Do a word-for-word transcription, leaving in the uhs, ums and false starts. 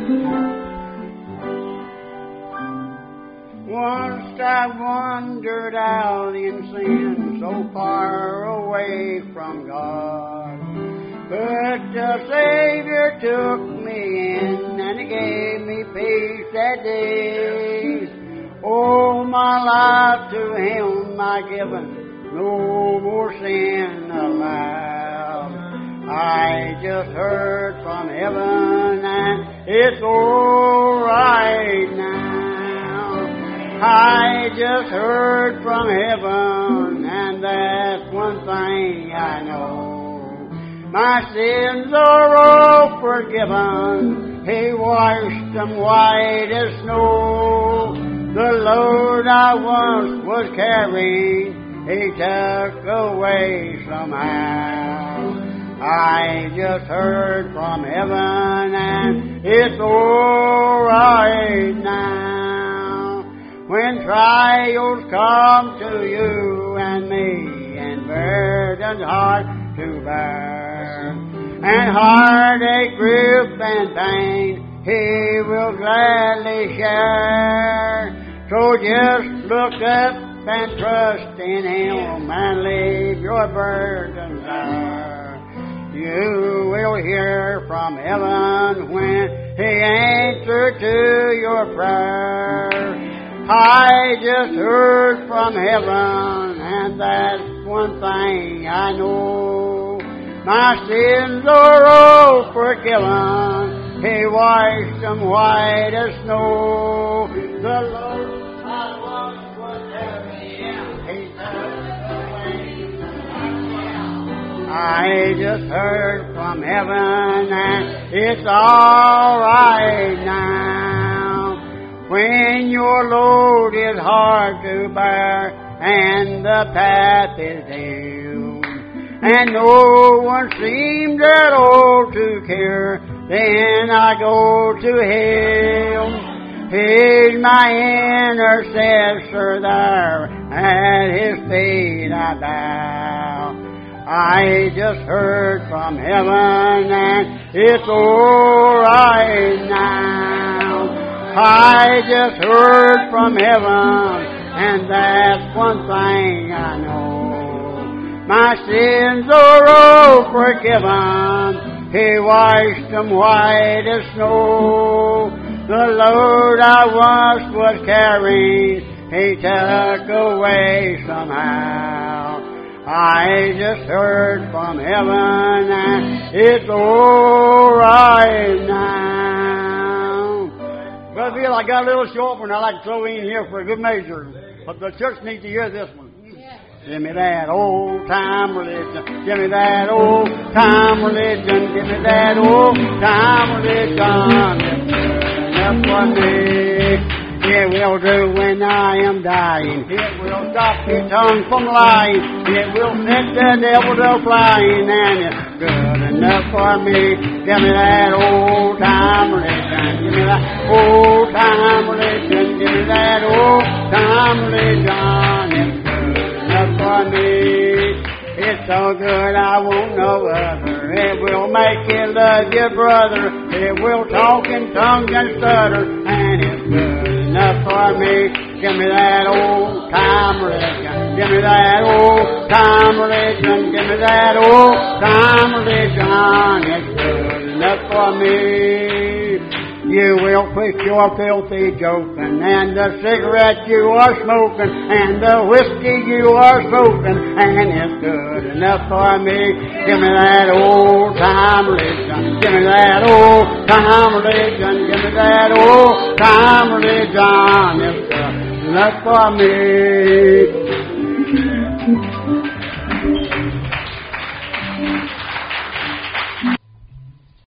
Once I wandered out in sin, so far away from God, but the Savior took me in and He gave me peace that day. Oh, my life to Him I given, no more sin allowed. I just heard from heaven and it's all right now. I just heard from heaven, and that's one thing I know. My sins are all forgiven. He washed them white as snow. The load I once was carrying, He took away somehow. I just heard from heaven, and it's all right now. When trials come to you and me, and burdens hard to bear, and heartache, grief, and pain, He will gladly share. So just look up and trust in Him, and leave your burdens there. You will hear from heaven when He answers to your prayer. I just heard from heaven, and that's one thing I know. My sins are all forgiven. He washed them white as snow. The load I once was carrying, He took away. I just heard from heaven, and it's all right now. When your load is hard to bear, and the path is dim, and no one seems at all to care, then I go to Him. He's my intercessor there, at His feet I bow. I just heard from heaven, and it's all right now. I just heard from heaven, and that's one thing I know. My sins are all forgiven. He washed them white as snow. The load I once was carrying, He took away somehow. I just heard from heaven, and it's all right now. Brother Bill, I got a little short one I'd like to throw in here for a good measure. But the church needs to hear this one. Yeah. Give me that old time religion. Give me that old time religion. Give me that old time religion. That's for me. It will do when I am dying. It will stop your tongue from lying. It will set the devil to flying. And it's good enough for me. Give me that old time religion. Give me that old time religion. Give me that old time religion. It's good enough for me. It's so good I won't know other. It will make you love your brother. It will talk in tongues and stutter. And it's good enough for me. Give me that old time religion. Give me that old time religion. Give me that old time religion. It's good enough for me. You will quit your filthy joking, and the cigarette you are smoking, and the whiskey you are smoking, and it's good enough for me. Give me that old time religion. Give me that old time religion. Give me that old time religion. It's good enough for me.